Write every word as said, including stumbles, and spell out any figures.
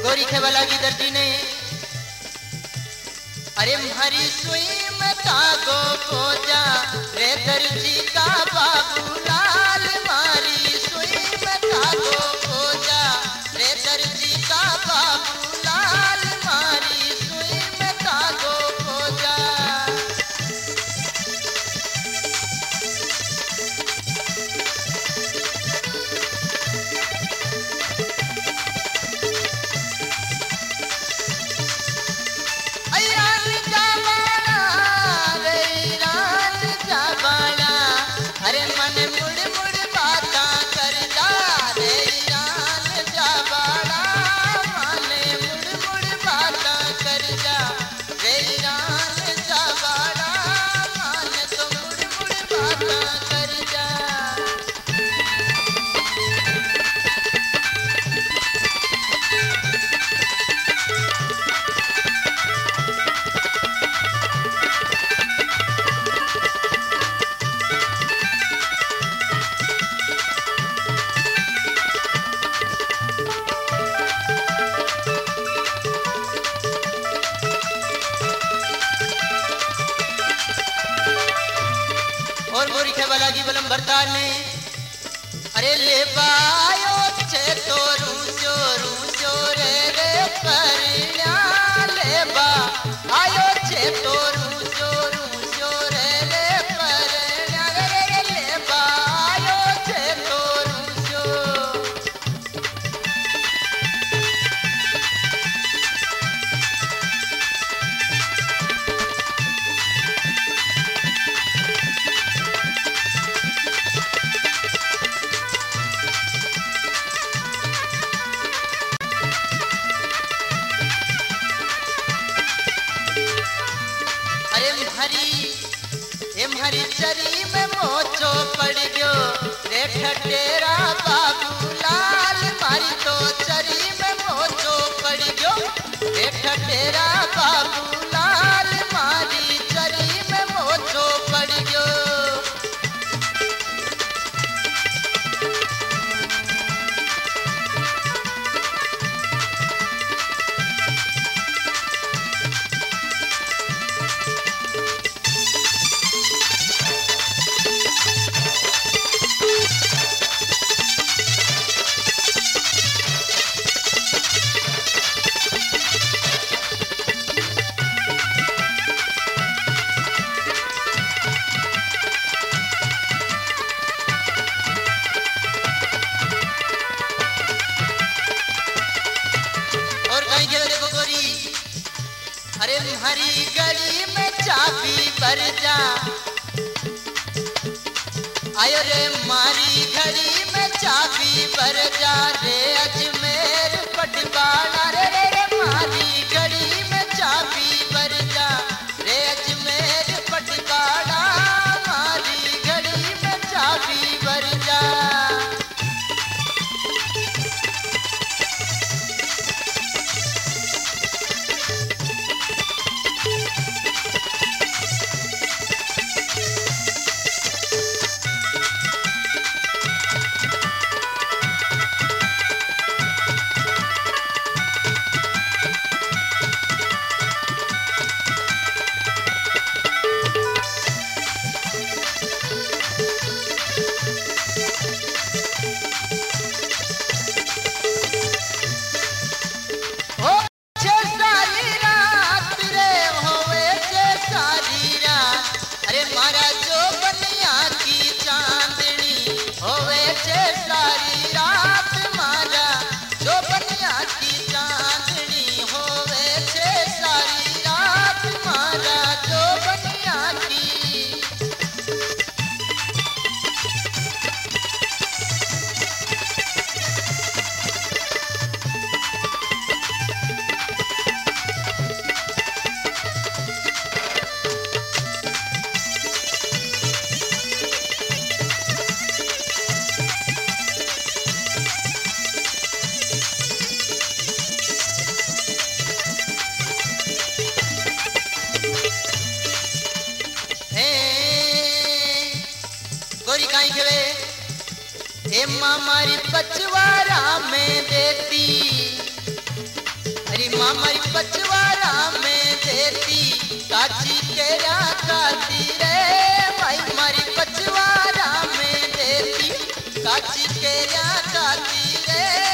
गोरी खेवाला की दर्जी ने अरे हरी सुई में तागो पोजा रे दर्जी का बाबू लाल मारी सुई में तागो पोजा रे दर्जी का बाबू लाल मारी सुई में तागो पोजा। और मोरी खेवाला की बलम भरता ने अरे ले बायो छे तो रूसो रूसो रे रे परिया ले बा आयो छे तो रूसो रूसो रे रे परिया रे रे ले बा आयो छे तो रूसो। हरी चरी में मोचो पड़ गयो रे ठटेरा बाबू लाल मारी तो चरी में मोचो पड़ गयो रे ठटेरा बाबू लाल मारी चरी में मोचो पड़ गयो। अरे हरी गली में चाबी भर जा आयो रे मारी घड़ी में चाबी भर जा रे अजमेर पटवाला रे रे रे मारी घड़ी में चाबी भर जा रे अजमेर पटवाला मारी घड़ी में चाबी भर जा। मारी पचवारा में देती मेरी मामरी पछवाड़ा में देती काची केरा खाती रे भाई मारी पछवाड़ा में देती काची केरा खाती रे